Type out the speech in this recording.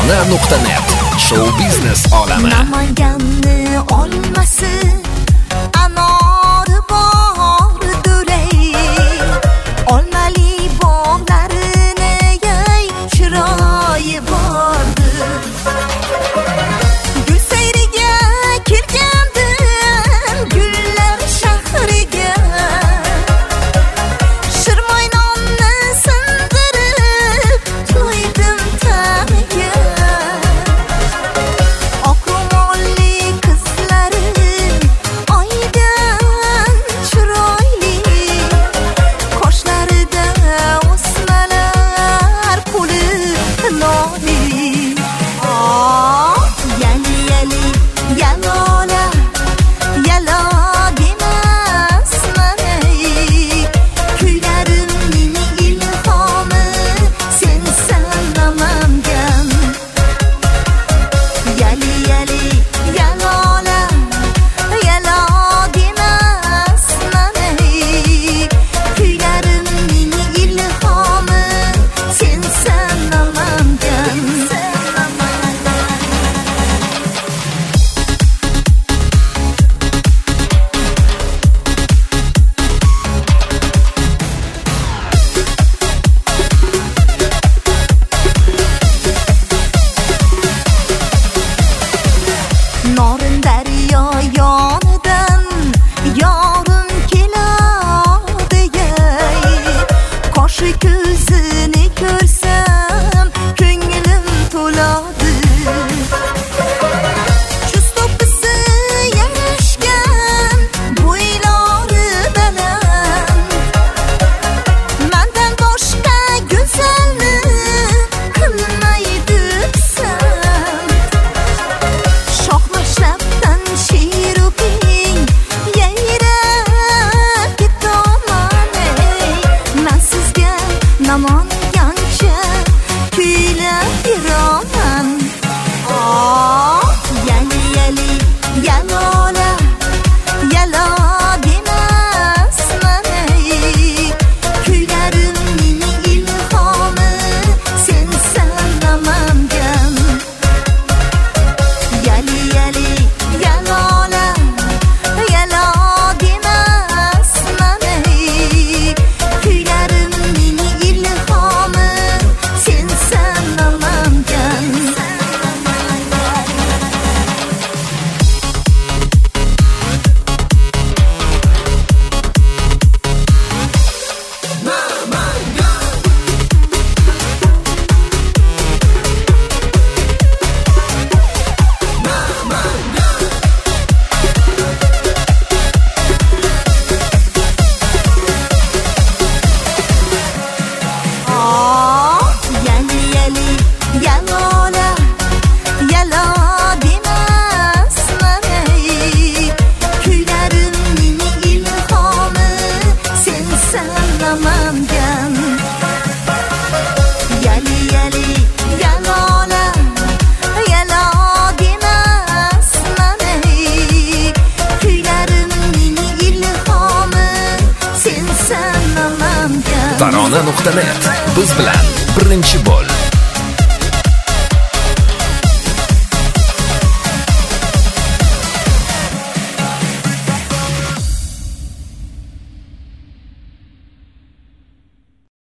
Tarona.net Show biznes olami. Namanganni olmasi anori bor duray, olmali bog'larini yay chiroyi bordir. Gul sayriga kirgandim gullar shahriga, shirmoynonni sindirib to'ydim tamiga. Oqro'molli qizlarim oydan chiroyli, qoshlarida o'smalar qo'li noli. Yali yali yalola yalo demasman ey, kuylarimning ilhomi sensan namangan. Yali yali yalola yalo demasman ey, kuylarimning ilhomi sensan namangan. Norin daryo yonidan yorim keladi ey, qoshi ko'zini ko'rsam ko'nglim to'ladi. Chust to'pisi yarashgan bo'ylari baland, mendan boshqa go'zalni qilmaydi pisand. Shohmashrabdan shiruping yayrab ketaman ey, men sizga namangancha kuylab yuraman. Yali yali yalola yalo demasman ey, kuylarimning ilhomi sensan namangan. Yali yali yalola yalo demasman ey, kuylarimning ilhomi sensan namangan. Yali yali yalola yalo demasman ey, kuylarimning ilhomi sensan namangan. Yali yali yalola yalo demasman ey, kuylarimning ilhomi sensan namangan. Tarona.net Biz bilan birinchi bo'l.